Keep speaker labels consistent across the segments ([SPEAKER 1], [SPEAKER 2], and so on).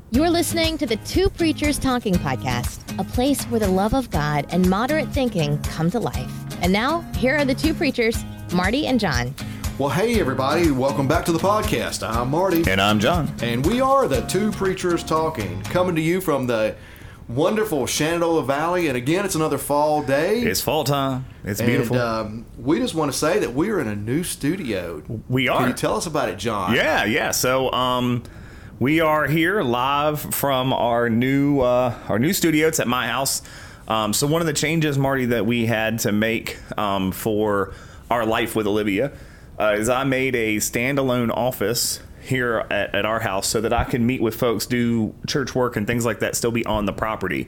[SPEAKER 1] You're listening to the Two Preachers Talking podcast, a place where the love of God and moderate thinking come to life. And now, here are the two preachers, Marty and John.
[SPEAKER 2] Well, hey, everybody. Welcome back to the podcast. I'm Marty.
[SPEAKER 3] And I'm John.
[SPEAKER 2] And we are the Two Preachers Talking, coming to you from the wonderful Shenandoah Valley. And again, it's another fall day.
[SPEAKER 3] It's fall time. It's beautiful.
[SPEAKER 2] And we just want to say that we're in a new studio.
[SPEAKER 3] We are.
[SPEAKER 2] Can you tell us about it, John?
[SPEAKER 3] Yeah. So, we are here live from our new studio. It's at my house. So one of the changes, Marty, that we had to make for our life with Olivia is I made a standalone office here at our house so that I can meet with folks, do church work and things like that, still be on the property.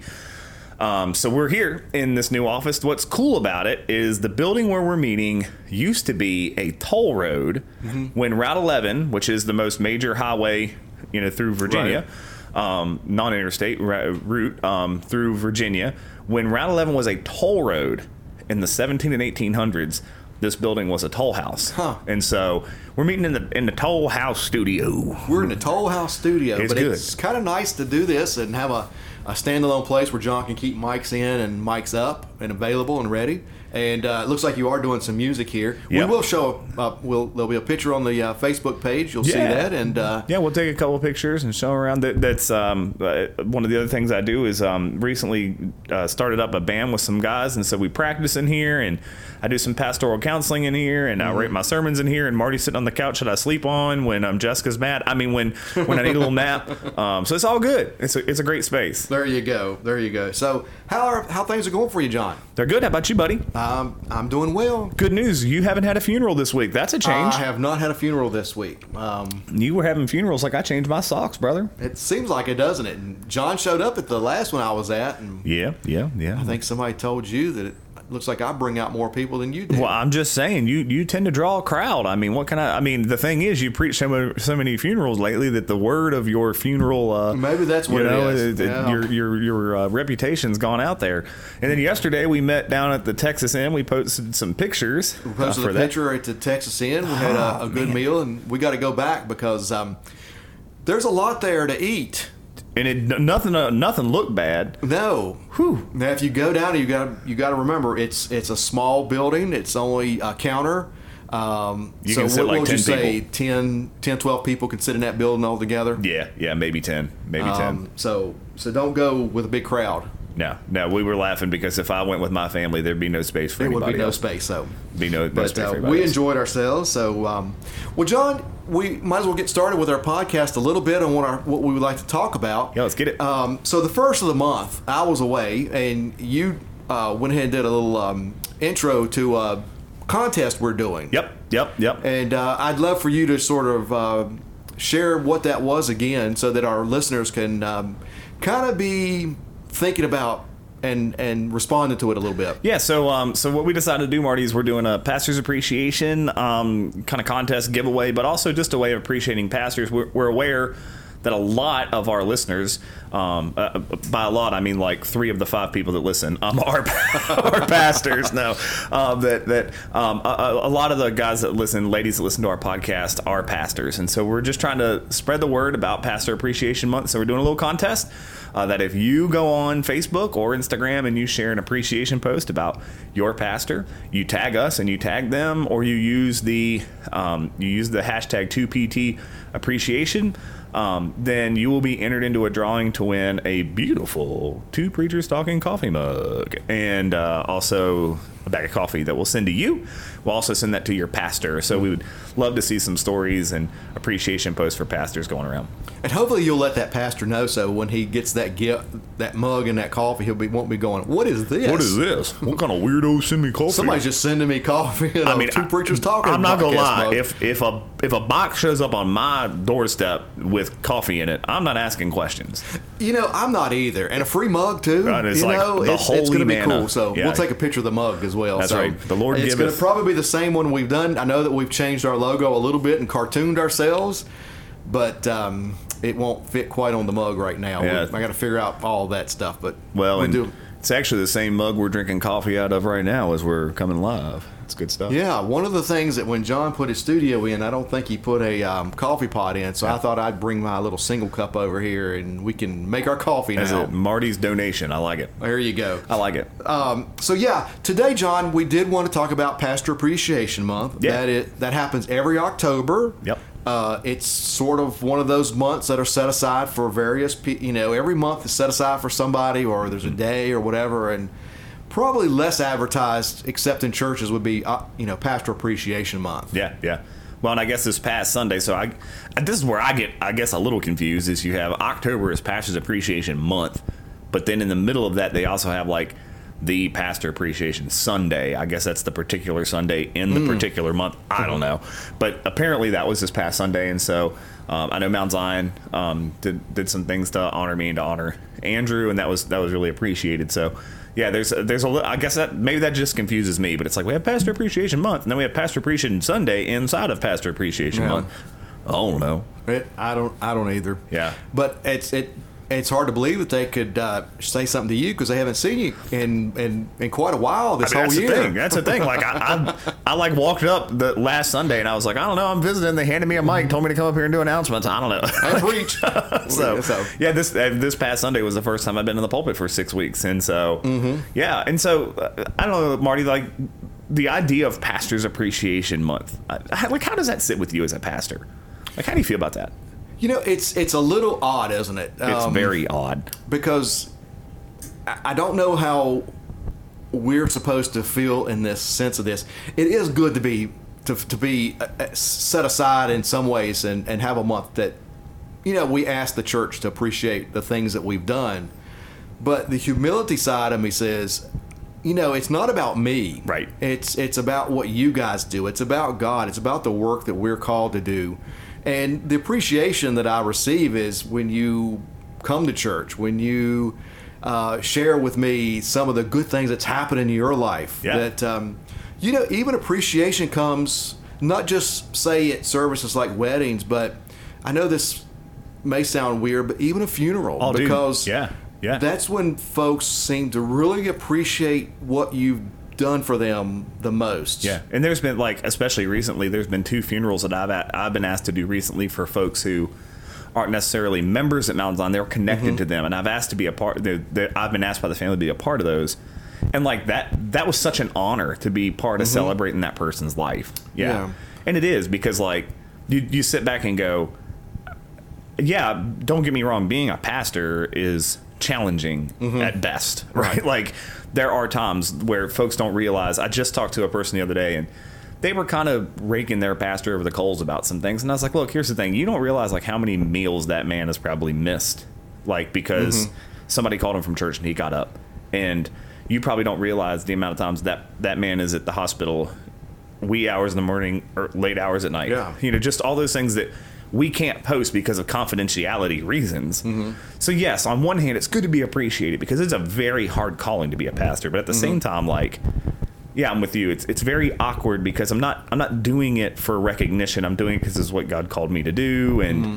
[SPEAKER 3] So we're here in this new office. What's cool about it is the building where we're meeting used to be a toll road when Route 11, which is the most major highway through Virginia, non-interstate route through Virginia. When Route 11 was a toll road in the 17 and 1800s, this building was a toll house. And so we're meeting in the toll house studio.
[SPEAKER 2] We're in the toll house studio.
[SPEAKER 3] It's
[SPEAKER 2] but
[SPEAKER 3] good.
[SPEAKER 2] It's kind of nice to do this and have a standalone place where John can keep mics in and mics up and available and ready. And it looks like you are doing some music here.
[SPEAKER 3] Yep.
[SPEAKER 2] We will show there'll be a picture on the Facebook page. You'll see that. And
[SPEAKER 3] we'll take a couple of pictures and show around. That's one of the other things I do is recently started up a band with some guys, and so we practice in here, and I do some pastoral counseling in here, and I write my sermons in here, and Marty's sitting on the couch that I sleep on when Jessica's mad. I mean, when I need a little nap. So it's all good. It's a great space.
[SPEAKER 2] There you go. So how things are going for you, John?
[SPEAKER 3] They're good. How about you, buddy?
[SPEAKER 2] I'm doing well.
[SPEAKER 3] Good news. You haven't had a funeral this week. That's a change.
[SPEAKER 2] I have not had a funeral this week.
[SPEAKER 3] You were having funerals like I changed my socks, brother.
[SPEAKER 2] It seems like it, doesn't it? And John showed up at the last one I was at. And
[SPEAKER 3] Yeah.
[SPEAKER 2] I think somebody told you that it looks like I bring out more people than you do.
[SPEAKER 3] Well, I'm just saying, you tend to draw a crowd. I mean, the thing is, you preach so many funerals lately that the word of your funeral,
[SPEAKER 2] maybe that's what it is.
[SPEAKER 3] Your reputation's gone out there. And then yesterday we met down at the Texas Inn. We posted some pictures.
[SPEAKER 2] We posted a picture at the Texas Inn. We had a good meal, and we got to go back because there's a lot there to eat.
[SPEAKER 3] And nothing looked bad.
[SPEAKER 2] No.
[SPEAKER 3] Whew.
[SPEAKER 2] Now, if you go down, you got to remember it's a small building. It's only a counter.
[SPEAKER 3] You can sit like 10 people.
[SPEAKER 2] 10, 12 people can sit in that building all together.
[SPEAKER 3] Yeah, maybe 10.
[SPEAKER 2] So don't go with a big crowd.
[SPEAKER 3] No, we were laughing because if I went with my family, there'd be no space for anybody.
[SPEAKER 2] There would be no
[SPEAKER 3] else.
[SPEAKER 2] space, so.
[SPEAKER 3] Be no space for everybody
[SPEAKER 2] we
[SPEAKER 3] else.
[SPEAKER 2] enjoyed ourselves. So, well, John, we might as well get started with our podcast a little bit on what we would like to talk about.
[SPEAKER 3] Yeah, let's get it.
[SPEAKER 2] So the first of the month, I was away, and you went ahead and did a little intro to a contest we're doing.
[SPEAKER 3] Yep.
[SPEAKER 2] And I'd love for you to sort of share what that was again, so that our listeners can kind of be thinking about and responding to it a little bit.
[SPEAKER 3] Yeah, so what we decided to do, Marty, is we're doing a pastor's appreciation kind of contest giveaway, but also just a way of appreciating pastors. We're aware that a lot of our listeners, by a lot I mean like 3 of the 5 people that listen, are pastors. No, that a lot of the guys that listen, ladies that listen to our podcast, are pastors, and so we're just trying to spread the word about Pastor Appreciation Month. So we're doing a little contest. That if you go on Facebook or Instagram and you share an appreciation post about your pastor, you tag us and you tag them, or you use the hashtag 2PT appreciation, then you will be entered into a drawing to win a beautiful Two Preachers Talking coffee mug, and also a bag of coffee that we'll send to you. We'll also send that to your pastor. So we would love to see some stories and appreciation posts for pastors going around.
[SPEAKER 2] And hopefully you'll let that pastor know, so when he gets that gift, that mug and that coffee, won't be going, what is this?
[SPEAKER 3] What is this? What kind of weirdo send me coffee?
[SPEAKER 2] Somebody's just sending me coffee. Two Preachers Talking.
[SPEAKER 3] I'm not gonna lie.
[SPEAKER 2] Mug.
[SPEAKER 3] If a box shows up on my doorstep with coffee in it, I'm not asking questions.
[SPEAKER 2] I'm not either. And a free mug too.
[SPEAKER 3] Right, it's it's
[SPEAKER 2] going to be
[SPEAKER 3] manna.
[SPEAKER 2] cool. So we'll take a picture of the mug as well.
[SPEAKER 3] That's right. The Lord
[SPEAKER 2] It's
[SPEAKER 3] giveth.
[SPEAKER 2] going to probably be the same one we've done. I know that we've changed our logo a little bit and cartooned ourselves, but it won't fit quite on the mug right now.
[SPEAKER 3] Yeah.
[SPEAKER 2] I got to figure out all that stuff. But
[SPEAKER 3] It's actually the same mug we're drinking coffee out of right now as we're coming live. It's good stuff.
[SPEAKER 2] Yeah, one of the things that when John put his studio in, I don't think he put a coffee pot in, so I thought I'd bring my little single cup over here and we can make our coffee
[SPEAKER 3] As
[SPEAKER 2] now.
[SPEAKER 3] a Marty's donation. I like it.
[SPEAKER 2] There you go.
[SPEAKER 3] I like it.
[SPEAKER 2] So yeah, today, John, we did want to talk about Pastor Appreciation Month.
[SPEAKER 3] Yeah.
[SPEAKER 2] That happens every October.
[SPEAKER 3] Yep.
[SPEAKER 2] It's sort of one of those months that are set aside for various every month is set aside for somebody, or there's a day or whatever, and probably less advertised, except in churches, would be Pastor Appreciation Month.
[SPEAKER 3] Yeah, yeah. Well, and I guess this past Sunday, so this is where I get, I guess, a little confused, is you have October as Pastor's Appreciation Month, but then in the middle of that, they also have like the Pastor Appreciation Sunday. I guess that's the particular Sunday in the particular month. I don't know. But apparently that was this past Sunday. And so I know Mount Zion did some things to honor me and to honor Andrew. And that was really appreciated. So, yeah, there's a I guess that maybe that just confuses me. But it's like we have Pastor Appreciation Month. And then we have Pastor Appreciation Sunday inside of Pastor Appreciation Month. I don't know.
[SPEAKER 2] I don't either.
[SPEAKER 3] Yeah.
[SPEAKER 2] But it's hard to believe that they could say something to you because they haven't seen you in quite a while this whole year.
[SPEAKER 3] That's the thing. Like I like walked up the last Sunday and I was like, I don't know, I'm visiting. They handed me a mic, told me to come up here and do announcements. I don't know.
[SPEAKER 2] And preach.
[SPEAKER 3] so yeah, this past Sunday was the first time I've been in the pulpit for 6 weeks, and so yeah, and so I don't know, Marty, like the idea of Pastor's Appreciation Month. Like, how does that sit with you as a pastor? Like, how do you feel about that?
[SPEAKER 2] It's a little odd, isn't it?
[SPEAKER 3] It's very odd. Because
[SPEAKER 2] I don't know how we're supposed to feel in this sense of this. It is good to be set aside in some ways and have a month that, we ask the church to appreciate the things that we've done. But the humility side of me says, it's not about me.
[SPEAKER 3] Right.
[SPEAKER 2] It's about what you guys do. It's about God. It's about the work that we're called to do. And the appreciation that I receive is when you come to church, when you share with me some of the good things that's happened in your life.
[SPEAKER 3] Yeah.
[SPEAKER 2] That, even appreciation comes not just, say, at services like weddings, but I know this may sound weird, but even a funeral.
[SPEAKER 3] Oh,
[SPEAKER 2] because
[SPEAKER 3] dude. Yeah.
[SPEAKER 2] That's when folks seem to really appreciate what you've done for them the most.
[SPEAKER 3] Yeah, and there's been, like, especially recently, there's been 2 funerals that I've been asked to do recently for folks who aren't necessarily members at Mount Zion. They're connected to them, and I've asked to be a part. I've been asked by the family to be a part of those, and like that was such an honor to be part of celebrating that person's life. Yeah, and it is, because like you sit back and go, yeah, don't get me wrong, being a pastor is challenging at best, right? Like, there are times where folks don't realize. I just talked to a person the other day, and they were kind of raking their pastor over the coals about some things. And I was like, look, here's the thing. You don't realize like how many meals that man has probably missed, like, because somebody called him from church and he got up. And you probably don't realize the amount of times that man is at the hospital wee hours in the morning or late hours at night.
[SPEAKER 2] Yeah.
[SPEAKER 3] Just all those things that we can't post because of confidentiality reasons. So yes, on one hand, it's good to be appreciated because it's a very hard calling to be a pastor. But at the same time, like, yeah, I'm with you. It's very awkward because I'm not doing it for recognition. I'm doing it because it's what God called me to do. And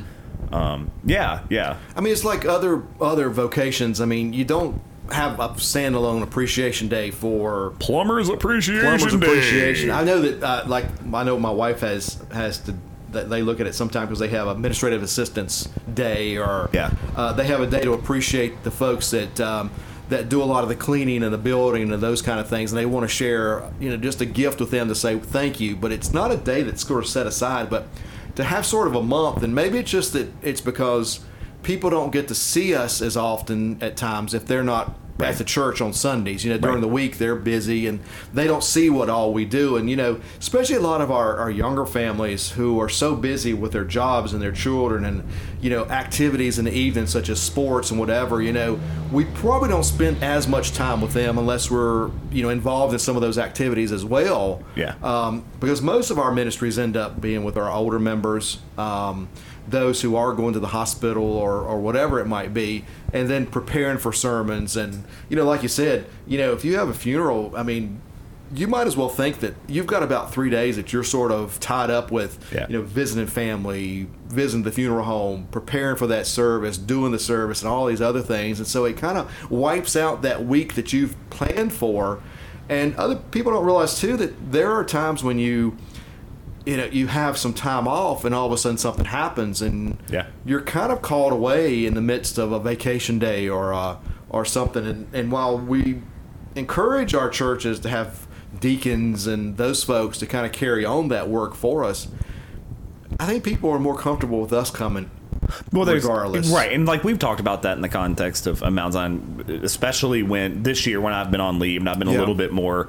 [SPEAKER 3] yeah.
[SPEAKER 2] I mean, it's like other vocations. I mean, you don't have a standalone appreciation day for
[SPEAKER 3] Plumbers Appreciation Day.
[SPEAKER 2] I know that, I know my wife has to. They look at it sometimes because they have administrative assistants day, or they have a day to appreciate the folks that do a lot of the cleaning and the building and those kind of things, and they want to share just a gift with them to say thank you. But it's not a day that's sort of set aside, but to have sort of a month. And maybe it's just that it's because people don't get to see us as often at times if they're not at the church on Sundays. During the week they're busy and they don't see what all we do. And especially a lot of our younger families who are so busy with their jobs and their children and activities in the evening such as sports and whatever, we probably don't spend as much time with them unless we're involved in some of those activities as well. Because most of our ministries end up being with our older members, those who are going to the hospital or whatever it might be, and then preparing for sermons. And like you said, if you have a funeral, I mean, you might as well think that you've got about 3 days that you're sort of tied up with visiting family, visiting the funeral home, preparing for that service, doing the service, and all these other things. And so it kind of wipes out that week that you've planned for. And other people don't realize too that there are times when you have some time off and all of a sudden something happens and you're kind of called away in the midst of a vacation day or something. And while we encourage our churches to have deacons and those folks to kind of carry on that work for us, I think people are more comfortable with us coming. Well, regardless.
[SPEAKER 3] Right, and like we've talked about that in the context of Mount Zion, especially when this year when I've been on leave and I've been a little bit more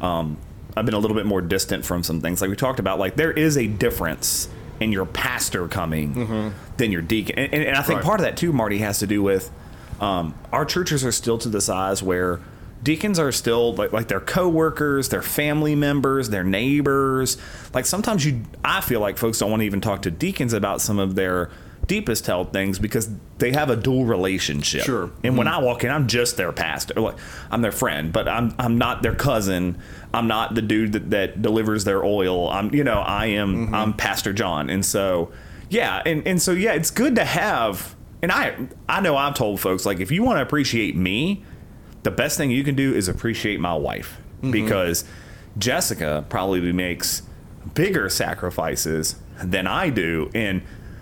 [SPEAKER 3] distant from some things. Like we talked about, like there is a difference in your pastor coming than your deacon. And I think part of that too, Marty, has to do with our churches are still to the size where deacons are still like their co-workers, their family members, their neighbors. Like sometimes I feel like folks don't want to even talk to deacons about some of their deepest held things because they have a dual relationship.
[SPEAKER 2] Sure.
[SPEAKER 3] And when I walk in, I'm just their pastor. Like I'm their friend, but I'm not their cousin. I'm not the dude that delivers their oil. I'm Pastor John. And so, it's good to have, and I know I've told folks, like, if you want to appreciate me, the best thing you can do is appreciate my wife because Jessica probably makes bigger sacrifices than I do. And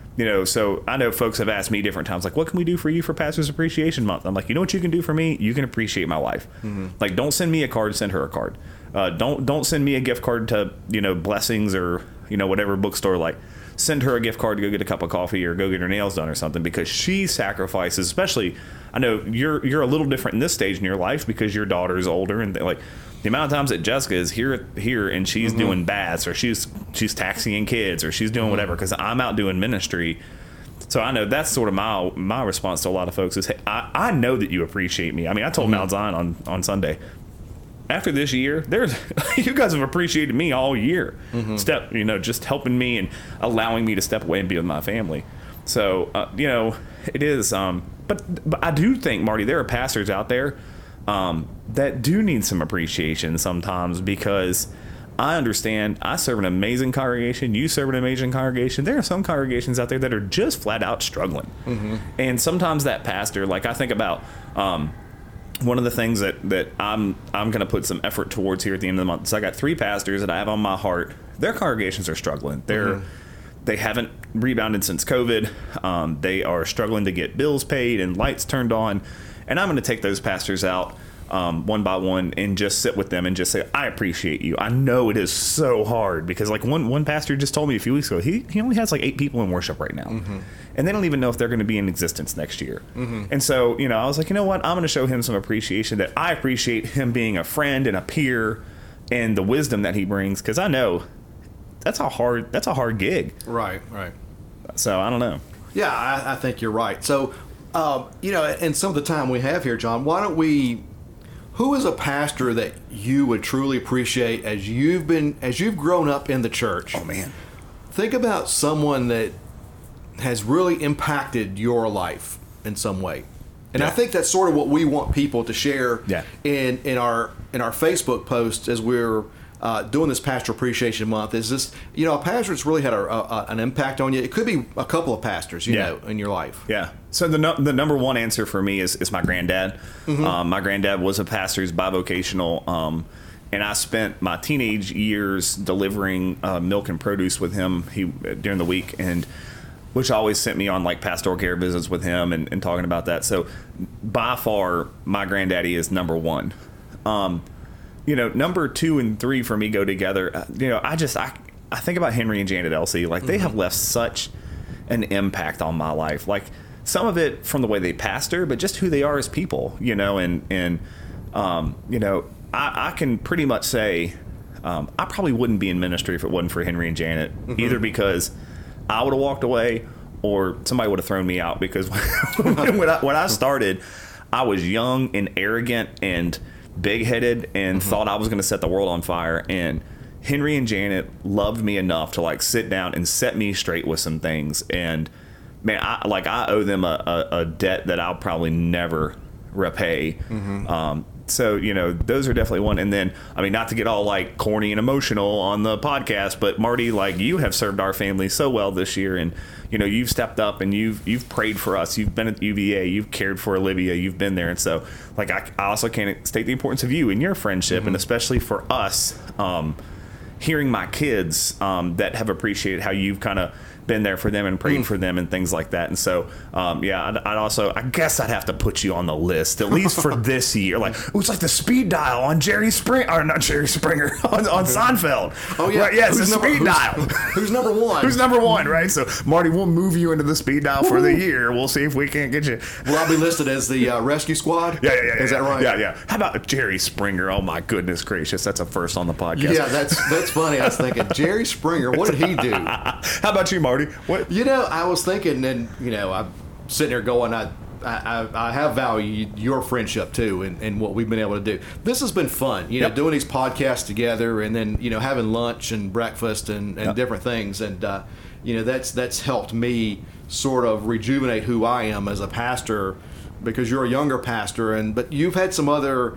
[SPEAKER 3] so I know folks have asked me different times, like, what can we do for you for Pastor's Appreciation Month? I'm like, you know what you can do for me? You can appreciate my wife. Like, don't send me a card, send her a card. Don't send me a gift card to, Blessings or, whatever bookstore. Like, send her a gift card to go get a cup of coffee or go get her nails done or something, because she sacrifices, especially, I know you're a little different in this stage in your life because your daughter's older, and like the amount of times that Jessica is here and she's doing baths or she's taxiing kids or she's doing whatever because I'm out doing ministry. So I know that's sort of my response to a lot of folks is, hey, I know that you appreciate me. I mean, I told Mount Zion on Sunday, after this year, you guys have appreciated me all year. Just helping me and allowing me to step away and be with my family. So, it is. But I do think, Marty, there are pastors out there that do need some appreciation sometimes, because I understand I serve an amazing congregation. You serve an amazing congregation. There are some congregations out there that are just flat out struggling. And sometimes that pastor, like I think about one of the things that I'm going to put some effort towards here at the end of the month. So I got 3 pastors that I have on my heart. Their congregations are struggling. They haven't rebounded since COVID. They are struggling to get bills paid and lights turned on. And I'm going to take those pastors out one by one and just sit with them and just say, I appreciate you. I know it is so hard, because like one pastor just told me a few weeks ago, he only has like 8 people in worship right now. And they don't even know if they're going to be in existence next year. And so, I was like, you know what? I'm going to show him some appreciation, that I appreciate him being a friend and a peer and the wisdom that he brings, because I know that's a hard gig.
[SPEAKER 2] Right.
[SPEAKER 3] So I don't know.
[SPEAKER 2] Yeah, I think you're right. So, and some of the time we have here, John, who is a pastor that you would truly appreciate as you've grown up in the church?
[SPEAKER 3] Oh man.
[SPEAKER 2] Think about someone that has really impacted your life in some way. And I think that's sort of what we want people to share in our Facebook posts as we're doing this Pastor Appreciation Month. Is this, a pastor that's really had an impact on you? It could be a couple of pastors, in your life. Yeah.
[SPEAKER 3] So the number one answer for me is my granddad. My granddad was a pastor. He's bivocational. And I spent my teenage years delivering milk and produce with him during the week, and which always sent me on like pastoral care visits with him and talking about that. So by far, my granddaddy is number one. Number 2 and 3 for me go together. I think about Henry and Janet Elsey. Like they have left such an impact on my life. Like some of it from the way they pastor, but just who they are as people. I can pretty much say I probably wouldn't be in ministry if it wasn't for Henry and Janet, either because I would have walked away or somebody would have thrown me out, because when I started, I was young and arrogant and big-headed and thought I was going to set the world on fire. And Henry and Janet loved me enough to like sit down and set me straight with some things. And man, I owe them a debt that I'll probably never repay. So, those are definitely one. And then, I mean, not to get all like corny and emotional on the podcast, but Marty, like, you have served our family so well this year, and you've stepped up and you've prayed for us. You've been at UVA, you've cared for Olivia, you've been there. And so, like, I also can't state the importance of you and your friendship, and especially for us, hearing my kids that have appreciated how you've kind of been there for them and prayed for them and things like that. And so, I'd also, I guess I'd have to put you on the list, at least for this year. Like, it's like the speed dial on Jerry Springer, or not Jerry Springer, on Seinfeld.
[SPEAKER 2] Oh, yeah.
[SPEAKER 3] Right, yeah, it's the speed dial.
[SPEAKER 2] Who's number one?
[SPEAKER 3] Who's number one, right? So, Marty, we'll move you into the speed dial for the year. We'll see if we can't get you.
[SPEAKER 2] Will I be listed as the rescue squad?
[SPEAKER 3] Yeah.
[SPEAKER 2] Is that right?
[SPEAKER 3] Yeah. How about Jerry Springer? Oh, my goodness gracious. That's a first on the podcast.
[SPEAKER 2] Yeah, that's funny. I was thinking, Jerry Springer, what did he do?
[SPEAKER 3] How about you, Marty? What?
[SPEAKER 2] I was thinking, and I'm sitting there going, I have valued your friendship too, and what we've been able to do. This has been fun, doing these podcasts together, and then having lunch and breakfast and different things, and that's helped me sort of rejuvenate who I am as a pastor, because you're a younger pastor, but you've had some other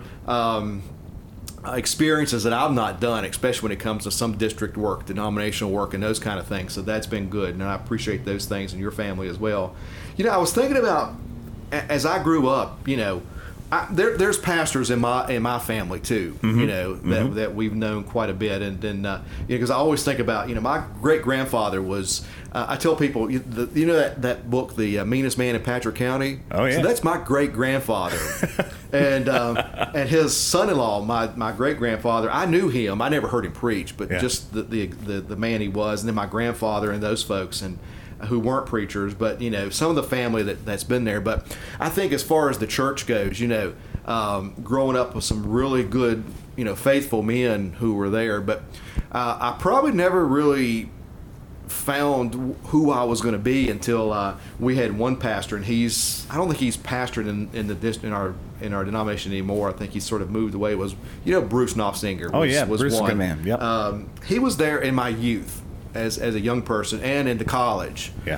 [SPEAKER 2] experiences that I've not done, especially when it comes to some district work, denominational work, and those kind of things. So that's been good, and I appreciate those things in your family as well. I was thinking about, as I grew up, there's pastors in my family too, that we've known quite a bit, and then because I always think about, my great grandfather was. I tell people, that book, The Meanest Man in Patrick County.
[SPEAKER 3] Oh yeah.
[SPEAKER 2] So that's my great grandfather, and his son-in-law, my great grandfather. I knew him. I never heard him preach, but just the man he was, and then my grandfather and those folks, and who weren't preachers, but some of the family that's been there. But I think as far as the church goes, growing up with some really good, faithful men who were there, but I probably never really found who I was going to be until we had one pastor, and I don't think he's pastored in our denomination anymore. I think he's sort of moved away. It was Bruce Knopfsinger. Was
[SPEAKER 3] Bruce
[SPEAKER 2] one.
[SPEAKER 3] Is a good man. Yep.
[SPEAKER 2] He was there in my youth as a young person and into college.
[SPEAKER 3] Yeah.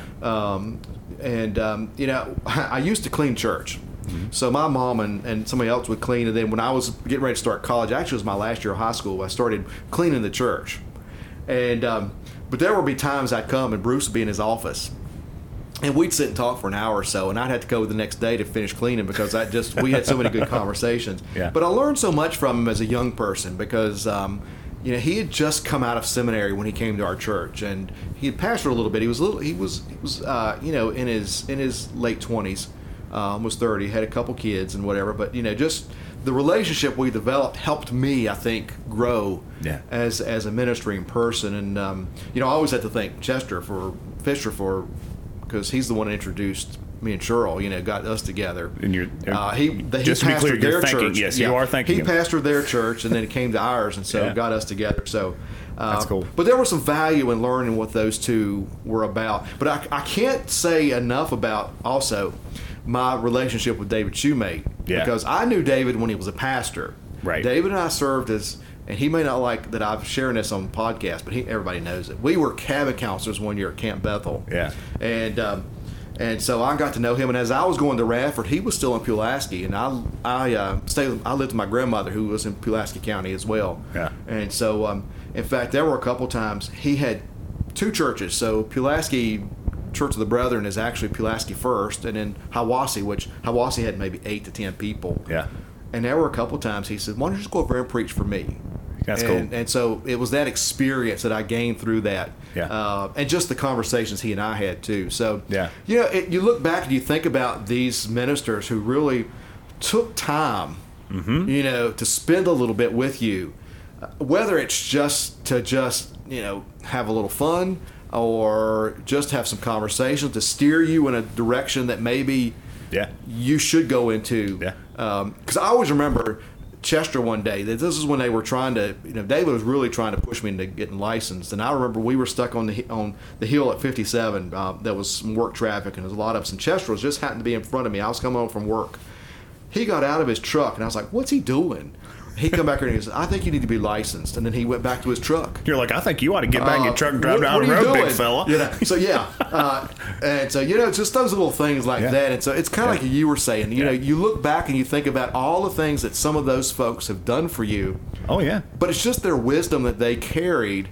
[SPEAKER 2] I used to clean church. Mm-hmm. So my mom and somebody else would clean, and then when I was getting ready to start college, actually it was my last year of high school, I started cleaning the church. And but there would be times I'd come and Bruce would be in his office, and we'd sit and talk for an hour or so, and I'd have to go the next day to finish cleaning because we had so many good conversations.
[SPEAKER 3] Yeah.
[SPEAKER 2] But I learned so much from him as a young person because he had just come out of seminary when he came to our church, and he had pastored a little bit. He was in his late 20s, was 30, had a couple kids and whatever. But just the relationship we developed helped me, I think, grow as a ministering person. And I always have to thank Chester Fisher because he's the one that introduced me and Cheryl, got us together.
[SPEAKER 3] And
[SPEAKER 2] he
[SPEAKER 3] just to be clear,
[SPEAKER 2] pastored their
[SPEAKER 3] you're thanking,
[SPEAKER 2] church.
[SPEAKER 3] yes, you are thanking
[SPEAKER 2] He
[SPEAKER 3] him.
[SPEAKER 2] pastored their church, and then it came to ours, and so got us together. So
[SPEAKER 3] that's cool.
[SPEAKER 2] But there was some value in learning what those two were about. But I can't say enough about also my relationship with David Shoemate, because I knew David when he was a pastor.
[SPEAKER 3] Right.
[SPEAKER 2] David and I served as, and he may not like that I'm sharing this on the podcast, but everybody knows it. We were cabin counselors one year at Camp Bethel.
[SPEAKER 3] Yeah.
[SPEAKER 2] And so I got to know him, and as I was going to Radford, he was still in Pulaski, and I lived with my grandmother who was in Pulaski County as well.
[SPEAKER 3] Yeah.
[SPEAKER 2] And so, in fact, there were a couple times he had two churches. So Pulaski Church of the Brethren is actually Pulaski First, and then Hiwassee, which Hiwassee had maybe 8 to 10 people.
[SPEAKER 3] Yeah.
[SPEAKER 2] And there were a couple times he said, "Why don't you just go over there and preach for me?"
[SPEAKER 3] That's cool.
[SPEAKER 2] And so it was that experience that I gained through that.
[SPEAKER 3] Yeah.
[SPEAKER 2] And just the conversations he and I had too. So,
[SPEAKER 3] yeah.
[SPEAKER 2] You look back and you think about these ministers who really took time, to spend a little bit with you, whether it's just to have a little fun or just have some conversations to steer you in a direction that maybe you should go into.
[SPEAKER 3] Yeah.
[SPEAKER 2] Because I always remember Chester one day, this is when they were trying to, David was really trying to push me into getting licensed, and I remember we were stuck on the hill at 57. There was some work traffic, and there was a lot of us, and Chester was just happened to be in front of me. I was coming home from work. He got out of his truck, and I was like, "What's he doing?" he come back here and he said, I think you need to be licensed. And then he went back to his truck.
[SPEAKER 3] You're like, I think you ought to get back in your truck and drive down the road, big fella.
[SPEAKER 2] You know, so, and so, you know, it's just those little things like that. And so it's kind of like you were saying, you know, you look back and you think about all the things that some of those folks have done for you.
[SPEAKER 3] Oh, yeah.
[SPEAKER 2] But it's just their wisdom that they carried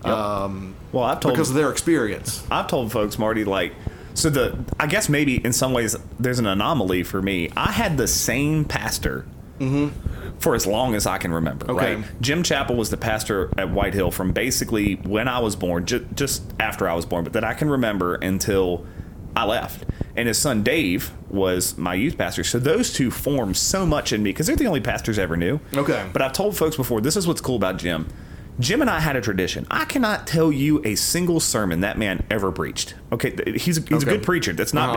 [SPEAKER 2] because of their experience.
[SPEAKER 3] I've told folks, Marty, like, I guess maybe in some ways there's an anomaly for me. I had the same pastor for as long as I can remember.
[SPEAKER 2] Okay.
[SPEAKER 3] Right? Jim Chappell was the pastor at White Hill from basically when I was born, just after I was born, but that I can remember until I left. And his son Dave was my youth pastor. So those two formed so much in me because they're the only pastors I ever knew.
[SPEAKER 2] Okay.
[SPEAKER 3] But I've told folks before, this is what's cool about Jim. Jim and I had a tradition. I cannot tell you a single sermon that man ever preached. Okay, he's a good preacher.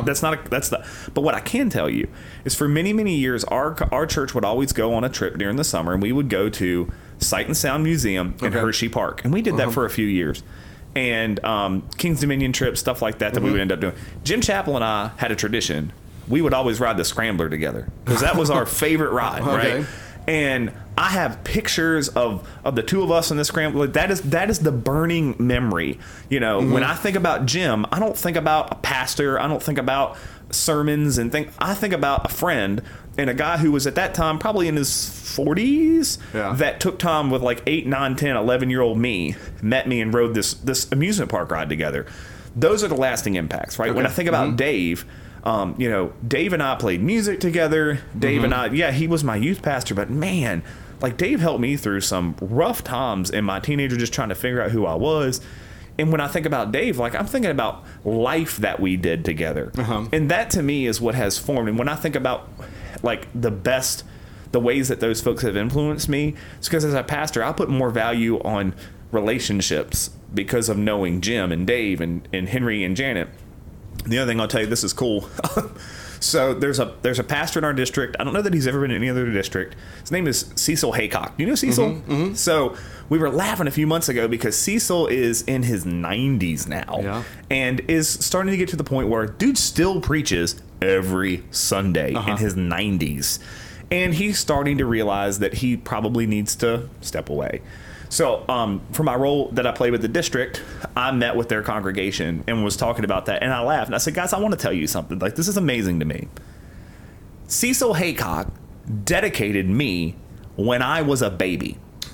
[SPEAKER 3] But what I can tell you is for many, many years, our church would always go on a trip during the summer, and we would go to Sight and Sound Museum in Hershey Park, and we did that for a few years. And King's Dominion trips, stuff like that we would end up doing. Jim Chappell and I had a tradition. We would always ride the Scrambler together because that was our favorite ride, right? And I have pictures of the two of us in the Scrambler. That is the burning memory. You know, when I think about Jim, I don't think about a pastor. I don't think about sermons I think about a friend and a guy who was at that time probably in his 40s that took time with like 8, 9, 10, 11-year-old me, met me and rode this amusement park ride together. Those are the lasting impacts, right? When I think about Dave, you know, Dave and I played music together. Dave and I, he was my youth pastor, but man, like Dave helped me through some rough times in my teenager just trying to figure out who I was. And when I think about Dave, like I'm thinking about life that we did together. And that to me is what has formed. And when I think about like the ways that those folks have influenced me, it's because as a pastor, I put more value on relationships because of knowing Jim and Dave and Henry and Janet. The other thing I'll tell you, this is cool. So there's a pastor in our district. I don't know that he's ever been in any other district. His name is Cecil Haycock. Do you know Cecil? So we were laughing a few months ago because Cecil is in his 90s now and is starting to get to the point where dude still preaches every Sunday in his 90s. And he's starting to realize that he probably needs to step away. So for my role that I played with the district, I met with their congregation and was talking about that. And I laughed. And I said, guys, I want to tell you something. Like, this is amazing to me. Cecil Haycock dedicated me when I was a baby.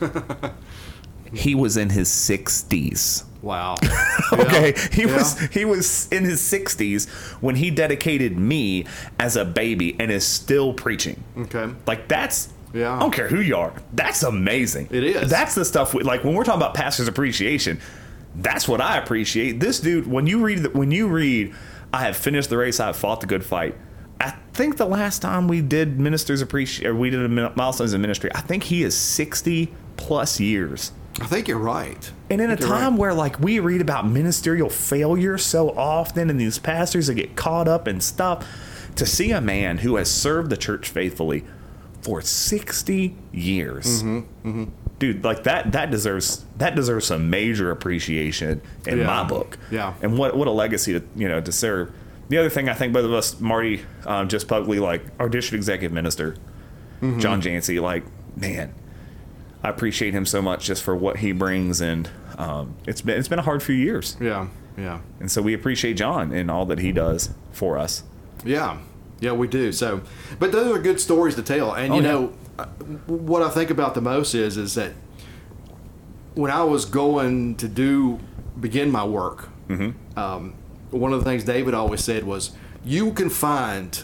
[SPEAKER 3] He was in his 60s.
[SPEAKER 2] Wow.
[SPEAKER 3] Okay. He was in his 60s when he dedicated me as a baby and is still preaching. Okay. Like, that's... I don't care who you are. That's amazing.
[SPEAKER 2] It is.
[SPEAKER 3] That's the stuff like when we're talking about pastor's appreciation. That's what I appreciate. This dude, when you read, I have finished the race, I have fought the good fight. I think the last time we did ministers appreciate, or we did a milestones in ministry, I think he is 60 plus years.
[SPEAKER 2] I think you're right.
[SPEAKER 3] And in a time where like we read about ministerial failure so often, and these pastors that get caught up in stuff, to see a man who has served the church faithfully for 60 years, dude, like that deserves some major appreciation in my book. Yeah, and what a legacy to serve. The other thing I think both of us, Marty, just publicly, like our district executive minister, John Jancy, like man, I appreciate him so much just for what he brings, and it's been a hard few years. Yeah, and so we appreciate John and all that he does for us.
[SPEAKER 2] Yeah, we do. So, but those are good stories to tell. And, what I think about the most is that when I was going to begin my work, one of the things David always said was, you can find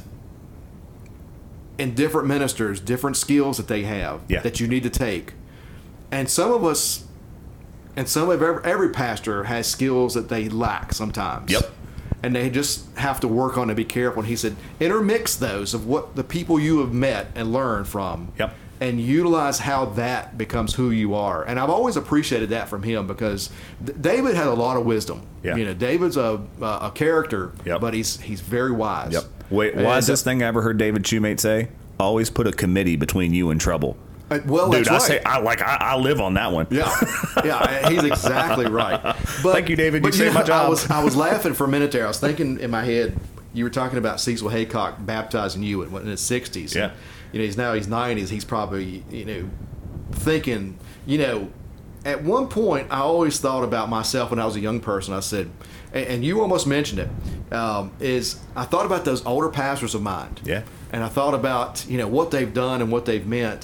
[SPEAKER 2] in different ministers different skills that they have that you need to take. And some of us, and every pastor has skills that they lack sometimes. Yep. And they just have to work on it and be careful. And he said, intermix those of what the people you have met and learned from. Yep. And utilize how that becomes who you are. And I've always appreciated that from him because David had a lot of wisdom. Yeah. David's a character, but he's very wise. Yep.
[SPEAKER 3] Wait, wisest thing I ever heard David Shoemate say, always put a committee between you and trouble.
[SPEAKER 2] Well, dude,
[SPEAKER 3] that's right. I live on that one.
[SPEAKER 2] Yeah, he's exactly right. But,
[SPEAKER 3] thank you, David. You saved my job.
[SPEAKER 2] I was laughing for a minute there. I was thinking in my head, you were talking about Cecil Haycock baptizing you in his 60s. Yeah. And, he's 90s. He's probably thinking, at one point I always thought about myself when I was a young person. I said, and you almost mentioned it, is I thought about those older pastors of mine.
[SPEAKER 3] Yeah.
[SPEAKER 2] And I thought about, what they've done and what they've meant.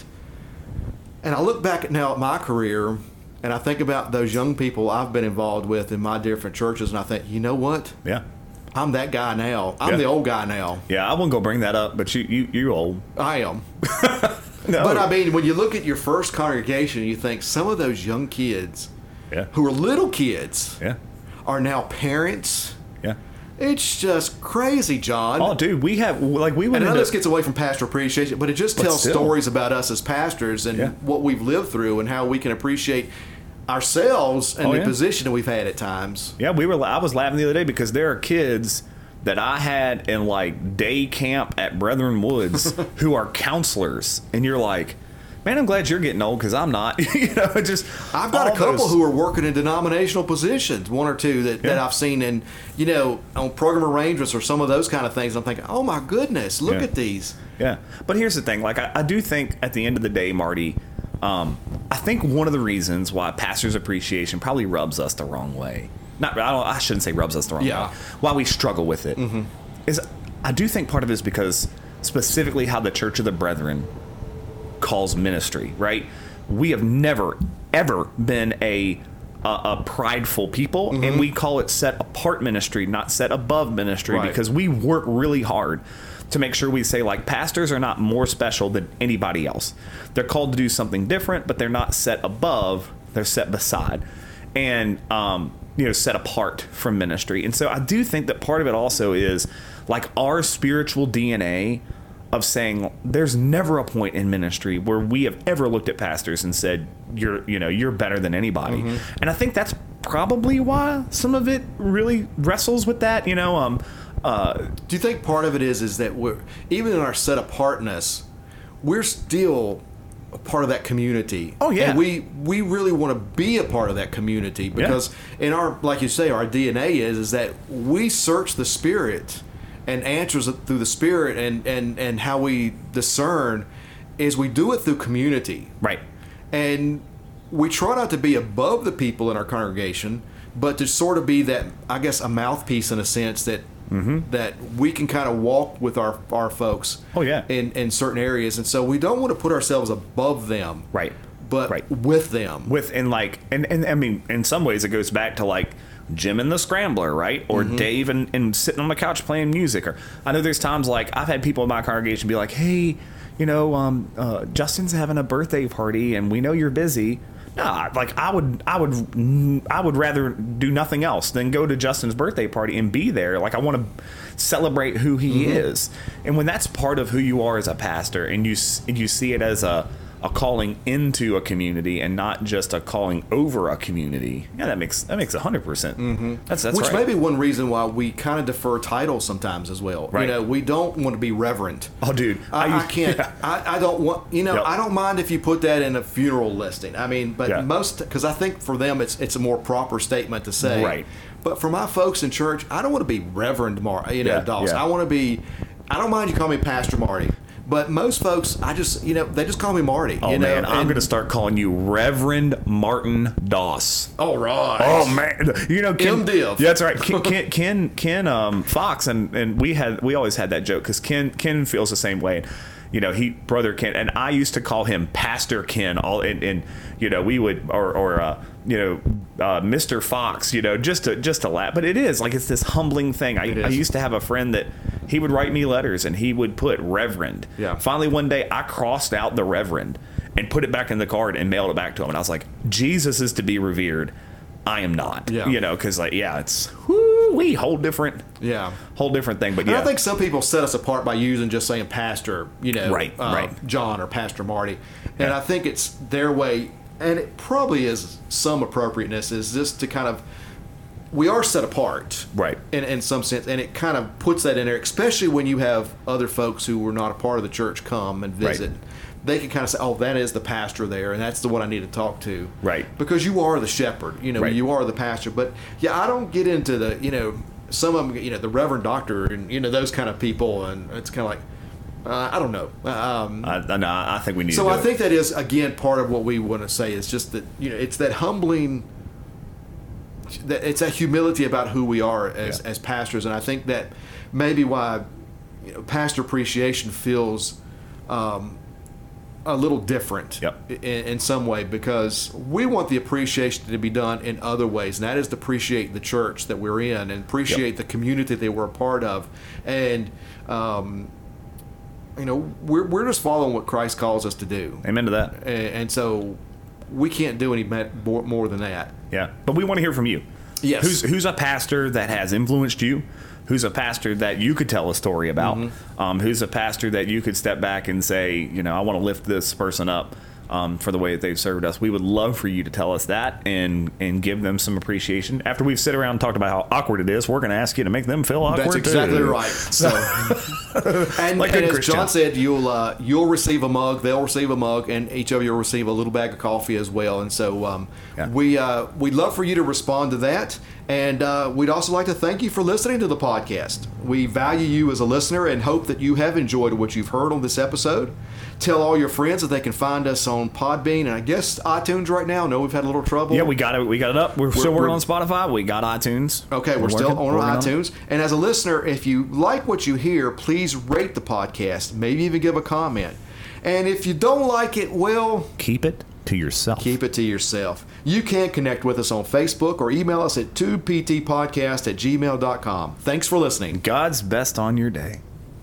[SPEAKER 2] And I look back now at my career, and I think about those young people I've been involved with in my different churches, and I think, you know what?
[SPEAKER 3] Yeah.
[SPEAKER 2] I'm that guy now. I'm the old guy now.
[SPEAKER 3] Yeah, I wouldn't go bring that up, but you're old.
[SPEAKER 2] I am.
[SPEAKER 3] No.
[SPEAKER 2] But I mean, when you look at your first congregation, you think some of those young kids who are little kids are now parents.
[SPEAKER 3] Yeah.
[SPEAKER 2] It's just crazy, John.
[SPEAKER 3] Oh, dude, we went
[SPEAKER 2] and I know
[SPEAKER 3] into...
[SPEAKER 2] this gets away from pastor appreciation, but it just tells stories about us as pastors and what we've lived through and how we can appreciate ourselves and the position that we've had at times.
[SPEAKER 3] Yeah, I was laughing the other day because there are kids that I had in like day camp at Brethren Woods who are counselors, and you're like, man, I'm glad you're getting old because I'm not.
[SPEAKER 2] I've got a couple who are working in denominational positions, one or two that I've seen in, on program arrangements or some of those kind of things. I'm thinking, oh my goodness, look at these.
[SPEAKER 3] Yeah, but here's the thing. Like, I do think at the end of the day, Marty, I think one of the reasons why Pastor's Appreciation probably rubs us the wrong way. I shouldn't say rubs us the wrong way. Why we struggle with it is I do think part of it is because specifically how the Church of the Brethren calls ministry, right? We have never, ever been a prideful people, and we call it set apart ministry, not set above ministry, because we work really hard to make sure we say, like, pastors are not more special than anybody else. They're called to do something different, but they're not set above, they're set beside. And, set apart from ministry. And so I do think that part of it also is like our spiritual DNA of saying there's never a point in ministry where we have ever looked at pastors and said, you're better than anybody. And I think that's probably why some of it really wrestles with that, Do
[SPEAKER 2] you think part of it is that we're, even in our set apartness, we're still a part of that community?
[SPEAKER 3] Oh yeah.
[SPEAKER 2] And we really want to be a part of that community because in our, like you say, our DNA is that we search the Spirit and answers it through the Spirit, and how we discern is we do it through community.
[SPEAKER 3] Right.
[SPEAKER 2] And we try not to be above the people in our congregation, but to sort of be that, I guess, a mouthpiece in a sense that that we can kind of walk with our folks in certain areas. And so we don't want to put ourselves above them.
[SPEAKER 3] Right.
[SPEAKER 2] But with them.
[SPEAKER 3] And I mean, in some ways it goes back to like Jim and the Scrambler, right? Or Dave and sitting on the couch playing music. Or I know there's times like I've had people in my congregation be like, hey, Justin's having a birthday party and we know you're busy. No, like I would rather do nothing else than go to Justin's birthday party and be there. Like I want to celebrate who he is. And when that's part of who you are as a pastor, and you see it as a calling into a community and not just a calling over a community, that makes 100%. That's
[SPEAKER 2] which
[SPEAKER 3] right.
[SPEAKER 2] may be one reason why we kind of defer titles sometimes as well.
[SPEAKER 3] Right.
[SPEAKER 2] We don't want to be reverend.
[SPEAKER 3] Oh, dude,
[SPEAKER 2] I can't. I don't want. I don't mind if you put that in a funeral listing. I mean, but most, because I think for them it's a more proper statement to say.
[SPEAKER 3] Right.
[SPEAKER 2] But for my folks in church, I don't want to be Reverend Dawson. I want to be. I don't mind you call me Pastor Marty. But most folks, I just, they just call me Marty.
[SPEAKER 3] Oh, man, I'm going to start calling you Reverend Martin Doss.
[SPEAKER 2] All right.
[SPEAKER 3] Oh, man. Ken,
[SPEAKER 2] MDiv.
[SPEAKER 3] Yeah, that's right. Ken Fox, and we always had that joke because Ken feels the same way. Brother Ken, and I used to call him Pastor Ken. We would, Mr. Fox, just to laugh. But it is like it's this humbling thing. I used to have a friend that he would write me letters and he would put Reverend.
[SPEAKER 2] Yeah.
[SPEAKER 3] Finally, one day I crossed out the Reverend and put it back in the card and mailed it back to him. And I was like, Jesus is to be revered. I am not.
[SPEAKER 2] Yeah.
[SPEAKER 3] Because it's whole different thing. But
[SPEAKER 2] I think some people set us apart by using just saying Pastor,
[SPEAKER 3] right.
[SPEAKER 2] John or Pastor Marty. And I think it's their way, and it probably is some appropriateness, is just to kind of, we are set apart,
[SPEAKER 3] right,
[SPEAKER 2] in some sense, and it kind of puts that in there, especially when you have other folks who were not a part of the church come and visit. Right. They can kind of say, oh, that is the pastor there, and that's the one I need to talk to.
[SPEAKER 3] Right.
[SPEAKER 2] Because you are the shepherd, you are the pastor. But, I don't get into the, some of them, the Reverend Doctor and, those kind of people, and it's kind of like, I don't know.
[SPEAKER 3] I think we need.
[SPEAKER 2] So I think that is again part of what we want to say is just that it's that humbling. It's that humility about who we are as pastors, and I think that maybe why pastor appreciation feels a little different in some way, because we want the appreciation to be done in other ways, and that is to appreciate the church that we're in and appreciate the community that we're a part of, and we're just following what Christ calls us to do.
[SPEAKER 3] Amen to that.
[SPEAKER 2] And so we can't do any more than that.
[SPEAKER 3] Yeah, but we want to hear from you.
[SPEAKER 2] Yes.
[SPEAKER 3] Who's a pastor that has influenced you? Who's a pastor that you could tell a story about? Mm-hmm. Who's a pastor that you could step back and say, I want to lift this person up for the way that they've served us? We would love for you to tell us that and give them some appreciation. After we've sit around and talked about how awkward it is, we're going to ask you to make them feel awkward.
[SPEAKER 2] That's exactly right. So, and as
[SPEAKER 3] Christian.
[SPEAKER 2] John said, you'll receive a mug, they'll receive a mug, and each of you will receive a little bag of coffee as well. And so we'd love for you to respond to that. And we'd also like to thank you for listening to the podcast. We value you as a listener and hope that you have enjoyed what you've heard on this episode. Tell all your friends that they can find us on Podbean and I guess iTunes right now. No, we've had a little trouble.
[SPEAKER 3] Yeah, we got it up. We're still working on Spotify. We got iTunes.
[SPEAKER 2] Okay, we're still on iTunes. And as a listener, if you like what you hear, please rate the podcast. Maybe even give a comment. And if you don't like it, well,
[SPEAKER 3] keep it to yourself.
[SPEAKER 2] Keep it to yourself. You can connect with us on Facebook or email us at 2ptpodcast@gmail.com. Thanks for listening.
[SPEAKER 3] God's best on your day.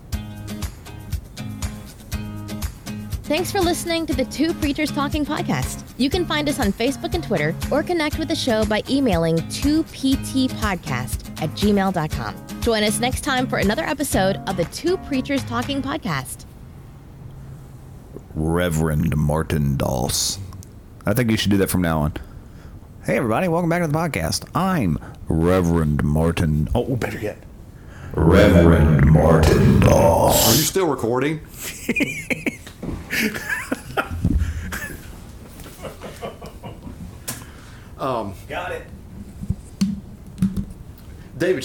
[SPEAKER 1] Thanks for listening to the Two Preachers Talking podcast. You can find us on Facebook and Twitter or connect with the show by emailing 2ptpodcast@gmail.com. Join us next time for another episode of the Two Preachers Talking podcast.
[SPEAKER 3] Reverend Martin Doss. I think you should do that from now on. Hey, everybody, welcome back to the podcast. I'm Reverend Martin. Oh, better yet. Reverend Martin Doss.
[SPEAKER 2] Are you still recording?
[SPEAKER 3] Got it.